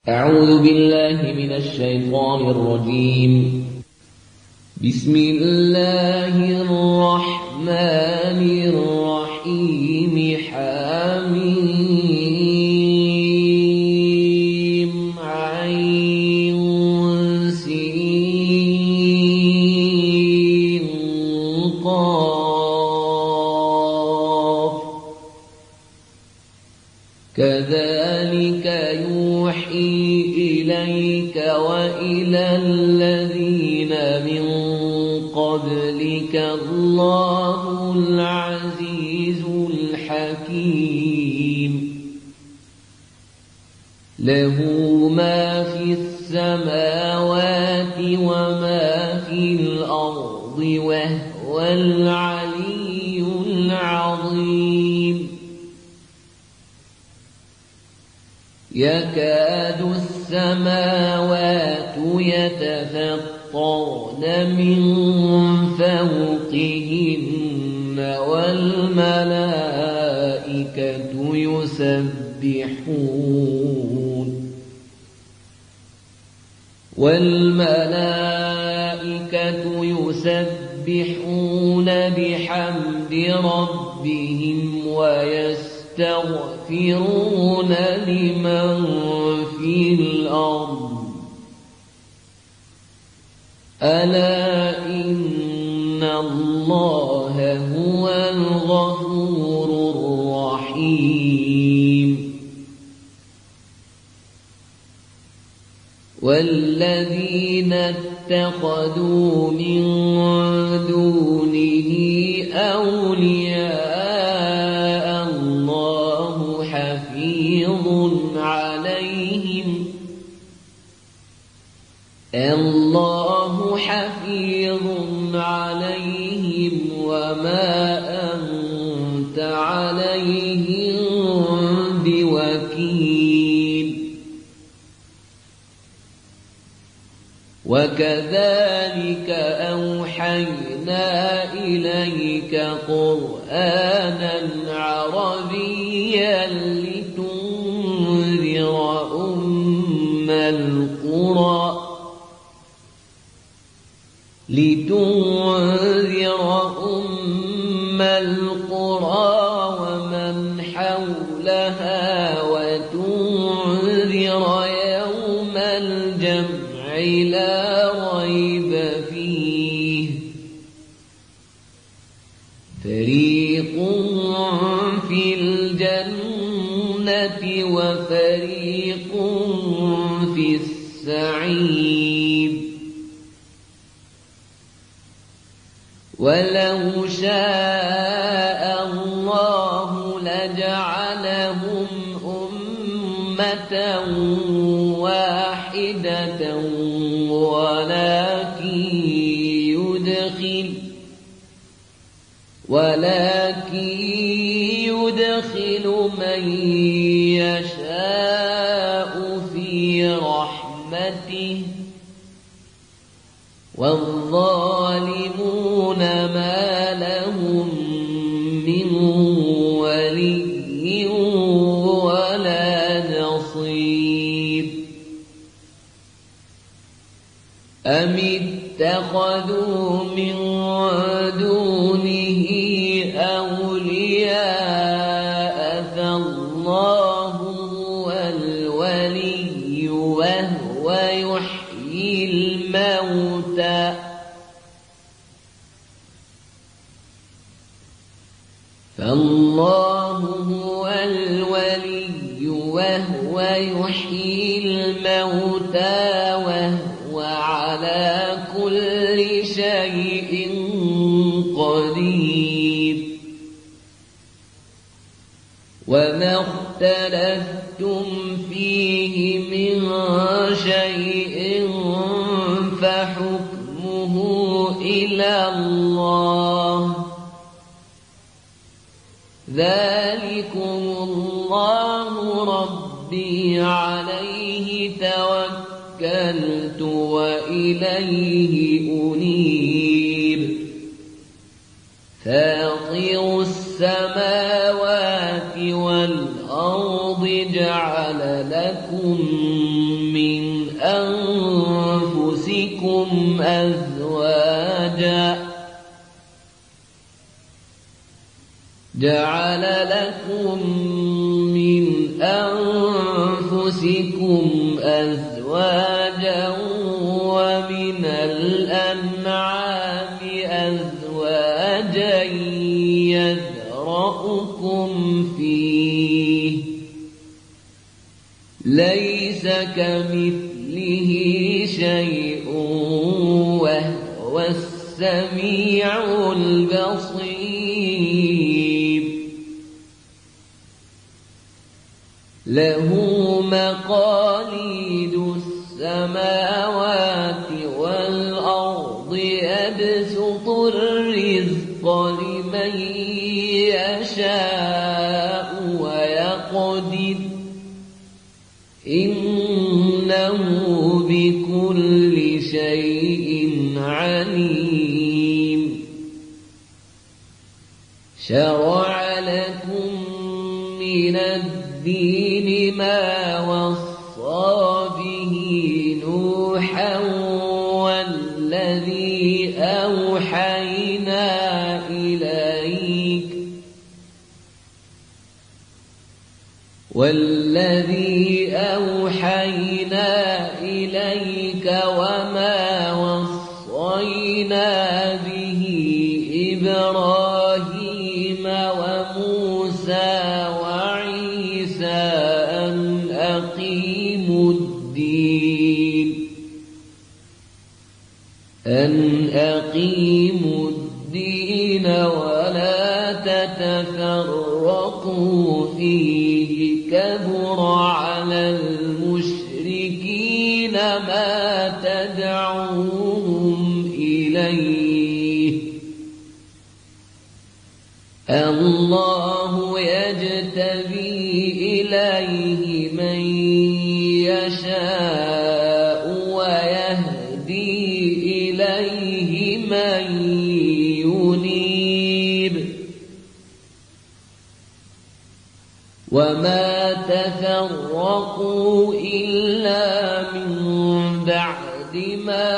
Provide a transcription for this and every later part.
أعوذ بالله من الشيطان الرجيم. بسم الله الرحمن الرحيم. حميم عين سين قاف. كذلك يوحي إليك وإلى الذين من قبلك الله العزيز الحكيم. له ما في السماوات وما في الأرض وهو العلي العظيم. يكاد السماوات يتفطرن من فوقهن والملائكة يسبحون بحمد ربهم ويستغفرون لمن في الأرض. ألا إن الله هو الغفور الرحيم. والذين اتخذوا من دونه أولياء الله حفيظ عليهم وما أنت عليهم بوكيل. وكذلك أوحينا إليك قرآنا عربيا لتنذر أم القرى ومن حولها وتنذر يوم الجمع لا ريب فيه. فريق في الجنة وفريق في السعير. ولو شاء الله لجعلهم أمة واحدة ولكن يدخل من يشاء في رحمته. والظالمون ما لهم من ولي ولا نصير. أم اتخذوا من دونه أولياء فالله هو الولي وهو يحيي الموتى. فالله هو الولي وهو يحيي الموتى وهو على كل شيء قدير. وما اختلفتم فيه من شيء فحكمه إلى الله. ذلكم الله ربي عليه توكلت وإليه أنيب. فاطر السماوات والأرض جعل لكم أنفسكم أزواجا جعل لكم من أنفسكم أزواجا ومن الأنعام أزواجا يذرأكم فيه ليس كمثله شيء وهو السميع البصير له مقاليد السماوات والأرض يبسط الرزق لمن يشاء ويقدر إنه بكل شيء عليم شرع لكم من الدين ما وصى به نوحا والذي أوحينا إليك وما وصينا به إبراهيم وموسى وعيسى أن أقيموا الدين ولا تتفرقوا فيه كبر على المشركين ما تدعوهم إليه الله يجتبي إليه من يشاء ويهدي إليه من ينيب وما تفرقوا إلا من بعد ما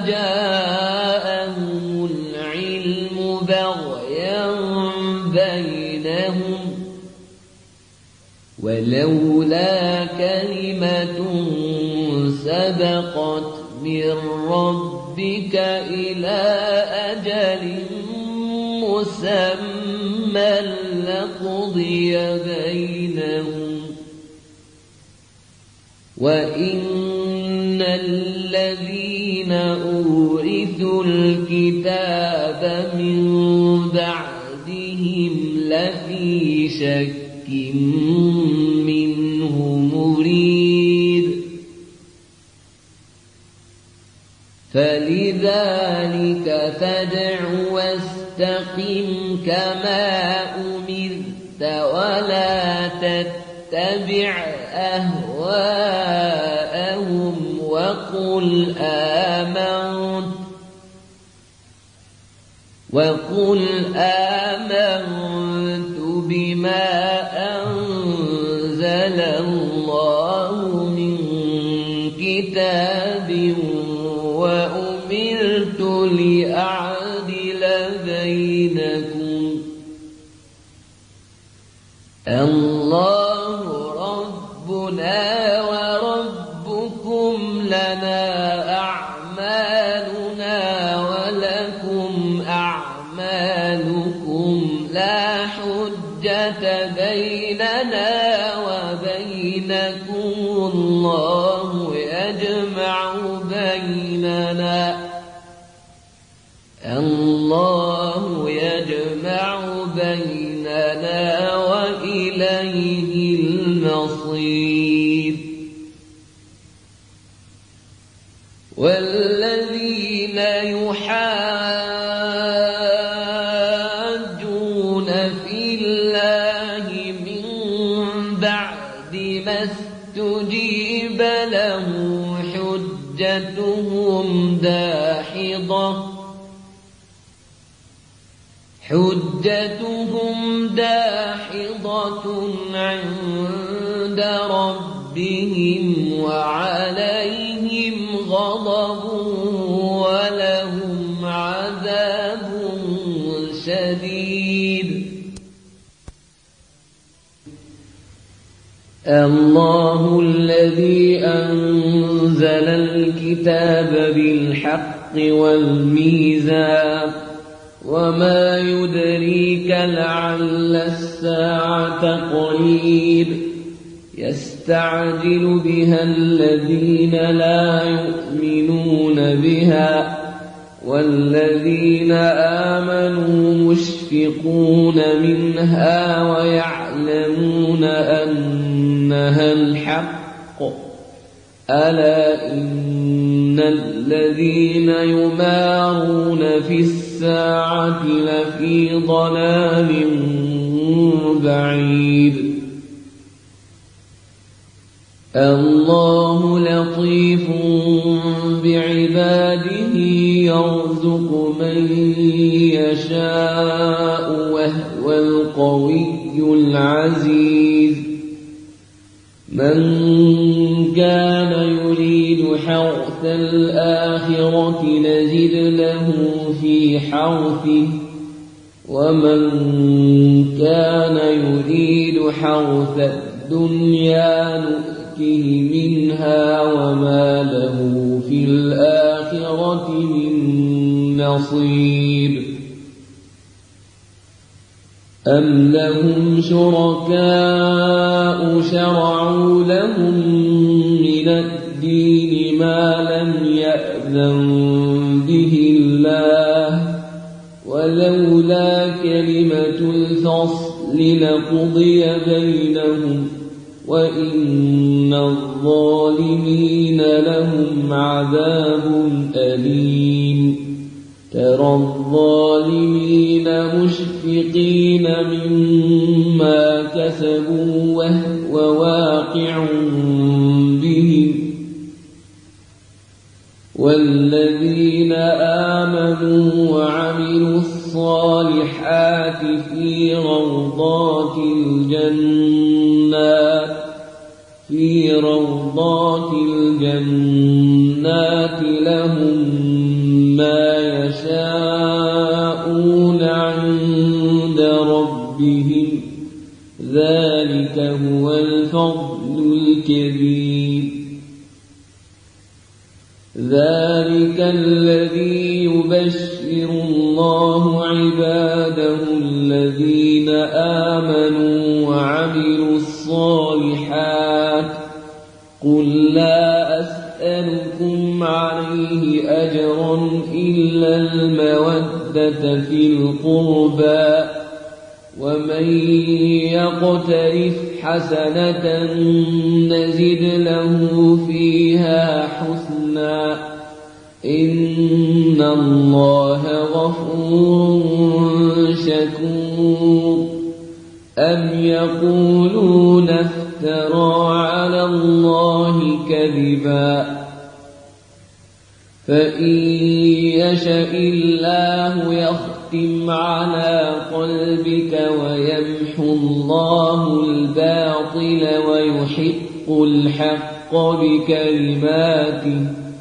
جاءهم العلم بغيا بينهم ولولا كلمة سبقت من ربك إلى أجل مسمى لقضي بينهم وإن الذين أورثوا الكتاب من بعدهم لفي شك منه مريب فلذلك فادع واستقم كما أمرت ولا تتبع أهواءهم وقل آمنت بما أنزل الله من كتاب وأمرت لأعدل بينكم الله ربنا وربكم لنا أعمالنا ولكم أعمالكم لا حجة بيننا وبينكم الله يجمع بيننا وإليه المصير والذين يحاجون في الله من بعد ما استجيب له حجتهم داحضة عند ربهم وعليهم الله الذي أنزل الكتاب بالحق والميزان وما يدريك لعل الساعة قريب يستعجل بها الذين لا يؤمنون بها والذين آمنوا مشفقون منها ويعلمون أنها الحق ألا إن الذين يمارون في الساعة لفي ضلال بعيد الله لطيف بعباده يرزق من يشاء وهو القوي العزيز من كان يريد حرث الآخرة نزد له في حرثه ومن كان يريد حرث الدنيا نؤته منها وما له في الآخرة من نصيب أم لهم شركاء شرعوا لهم من الدين ما لم يأذن به الله ولولا كلمة الفصل لقضي بينهم وإن الظالمين لهم عذاب أليم ترى الظالمين مشفقين مما كسبوا وهو واقع بهم والذين آمنوا وعملوا الصالحات في روضات الجنات لهم ما يشاءون عند ربهم ذلك هو الفضل الكبير ذلك الذي يبشر الله عباده الذين آمنوا وعملوا الصالحات قل لا أسألكم عليه أجرا إلا المودة في القربى ومن يقترف حسنة نزد له فيها حسنا إن الله غفور شكور أم يقولون افترى على الله كذبا فإن يشأ الله يختم على قلبك ويمحو الله الباطل ويحق الحق بكلماته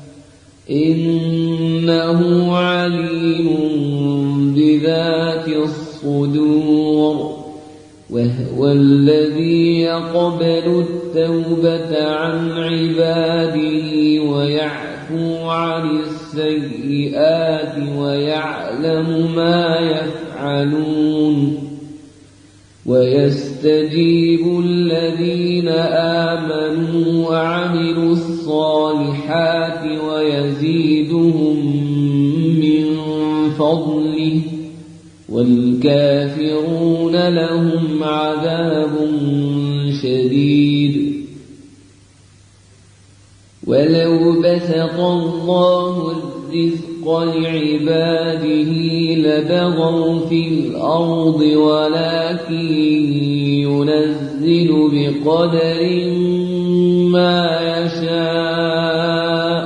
إنه عليم بذات الصدور وهو الذي يقبل التوبة عن عباده ويعفو عن السيئات ويعلم ما يفعلون ويستجيب الذين آمنوا وعملوا الصالحات ويزيدهم من فضله والكافرون لهم عذاب شديد ولو بسط الله الرزق لعباده لبغوا في الأرض ولكن ينزل بقدر ما يشاء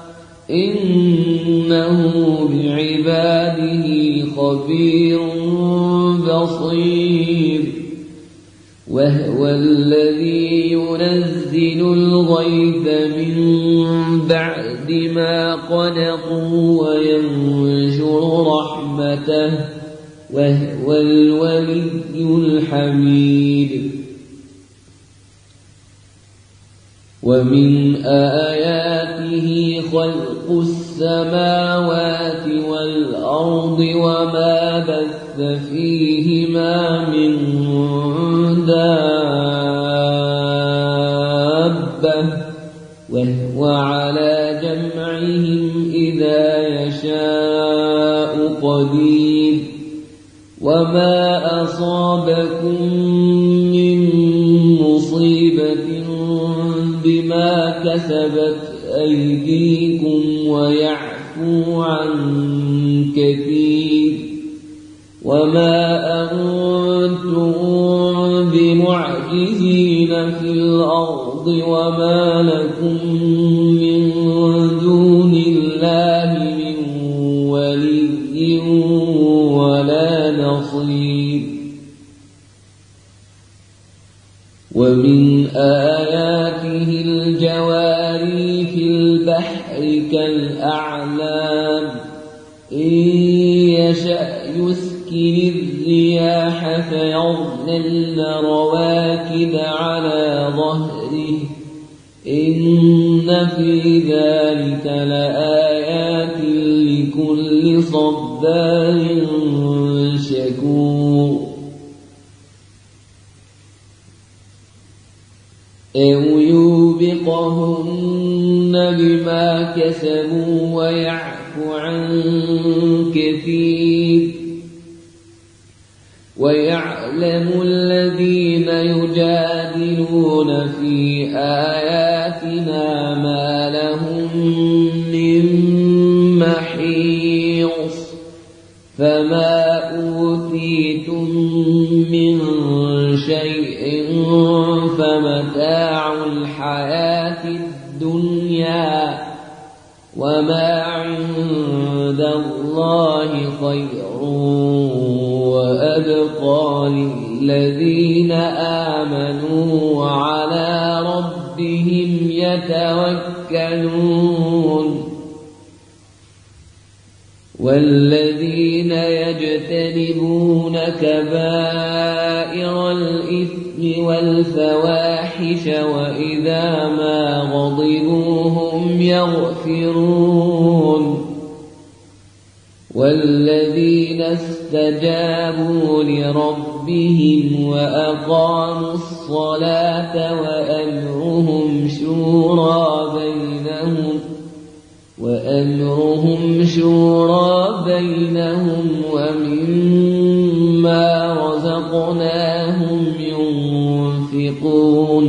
إنه بعباده خبير بصير وهو الذي ينزل الغيث من بعد ما قنطوا وينشر رحمته وهو الولي الحميد ومن آياته خلق السماوات والأرض وما بث فيهما من دابة وهو على جمعهم إذا يشاء قدير وما أصابكم من مصيبة بما كسبت أيديكم ويعفو عن كثير وما أنتم بمعجزين في الأرض وما لكم من دون الله من ولي ولا نصير ومن آياته الجواري في البحر كالأعلام إن يشأ يسكن الرياح فيظللن رواكد على ظهره إن في ذلك لآيات لكل صبار شكور أو يوبقهن بما كسبوا ويعفو عن كثير ويعلم الذين يجادلون في آياتنا ما لهم من محيص فما أوتيتم من شيء فمتاع الحياة الدنيا وما عند الله خير وأبقى للذين آمنوا وعلى ربهم يتوكلون والذين يجتنبون كبائر الإثم والفواحش وإذا ما غضبوا هم يغفرون والذين استجابوا لربهم وأقاموا الصلاة وأمرهم شورى بينهم ومما رزقناهم ينفقون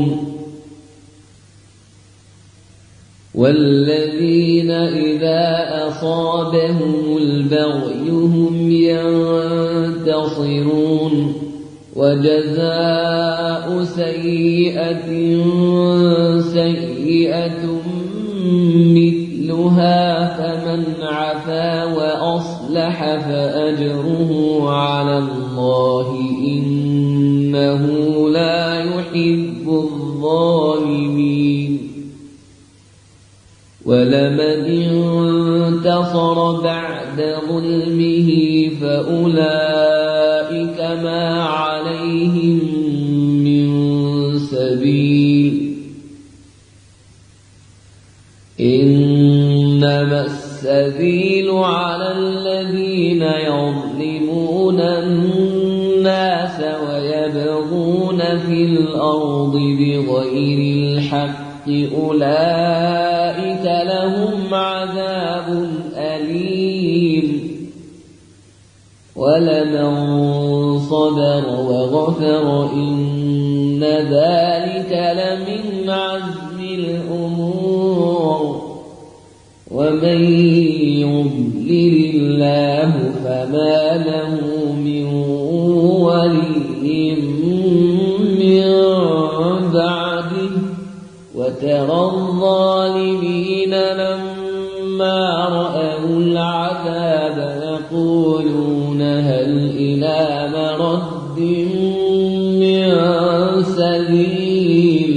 والذين إذا أصابهم البغي هم ينتصرون وجزاء سيئة سيئة مثلها فمن عفا وأصلح فأجره على الله إنه لا يحب الظالمين ولمن انتصر بعد ظلمه فأولئك ما عليهم من سبيل إنما السبيل على الذين يظلمون الناس ويبغون في الأرض بغير الحق أولئك لهم عذاب أليم ولمن صبر وغفر إن ذلك لمن عزم الأمور ومن يضلل الله فما له من ولي من بعده وترى الظالمين لما رأوا العذاب يقولون هل إلى مرد من سبيل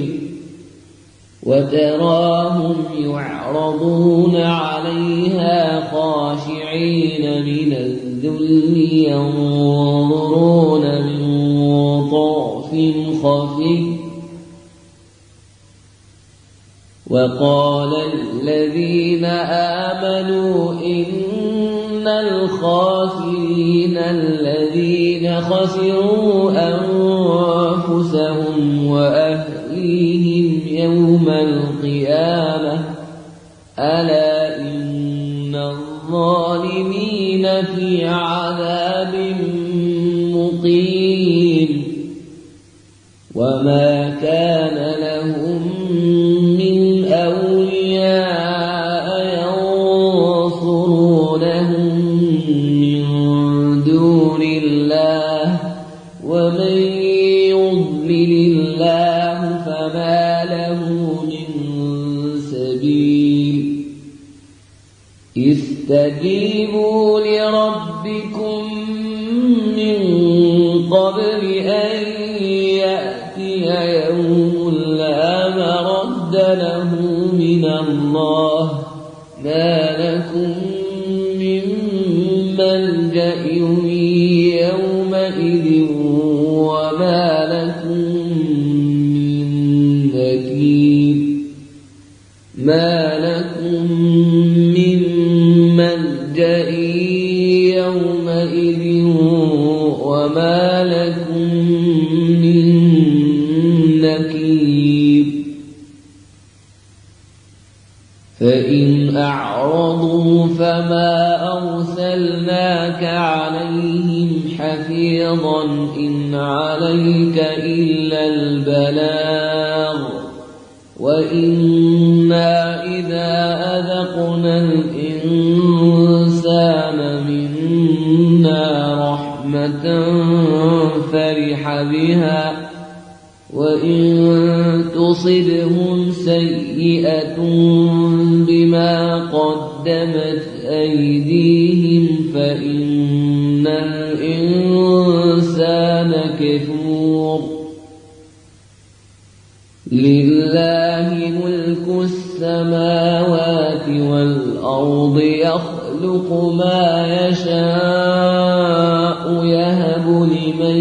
وتراهم يعرضون عليها خاشعين من الذل ينظرون من طرف خفي وقال الذين آمنوا إن الخاسرين الذين خسروا أنفسهم وأهليهم يوم القيامة ألا إن الظالمين في عذاب مقيم وما كان لهم من أولياء ينصرونهم من دون الله ومن يضلل الله فما له من سبيل استجيبوا لربكم من قبل أن يأتي يوم لا مرد له من الله ما لكم من ملجأ يومئذ وما لكم من نكير ما لكم من ملجأ يومئذ وما لكم من نكير فإن أعرضوا فما أرسلناك عليهم حفيظا إن عليك إلا البلاغ وإنا إذا أذقنا الإنسان منا رحمة فرح بها وإن تصبهم سيئة بما قدمت أيديهم فإن الإنسان كفور لله ملك السماوات والأرض يخلق ما يشاء يهب لمن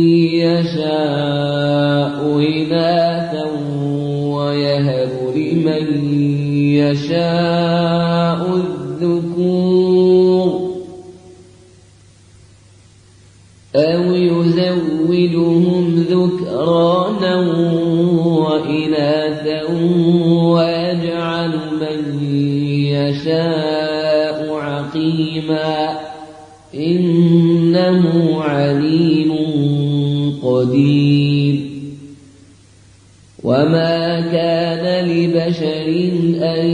يشاء إناثا ويهب لمن يشاء الذكور أو يزودهم ذكرانا وإناثا ويجعل من يشاء عقيما إنه عليم قدير وما كان لبشر أن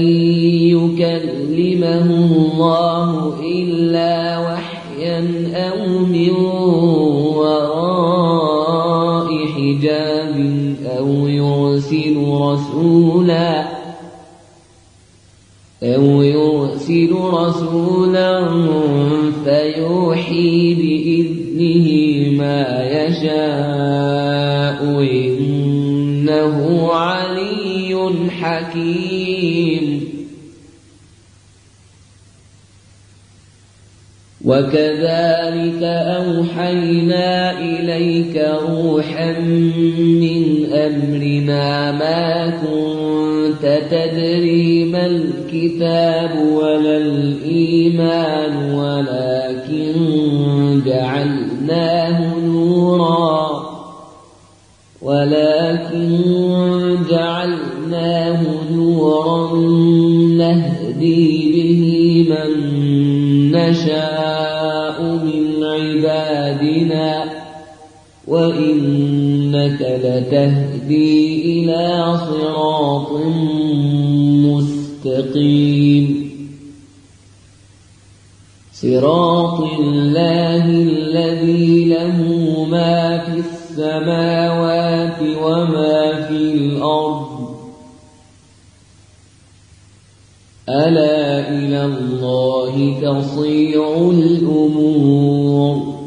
يكلمه الله إلا وحيا أو من وراء حجاب أو يرسل رسولا فيوحي بإذنه ما يشاء إنه علي حكيم وكذلك أوحينا إليك روحا من أمرنا ما كنت تدري ما الكتاب ولا الإيمان ولكن جعلناه نورا نهدي به من نشاء من عبادنا وإنك لتهدي إلى صراط مستقيم صراط الله الذي له ما في السماوات وما في الأرض ألا إلى الله تصير الأمور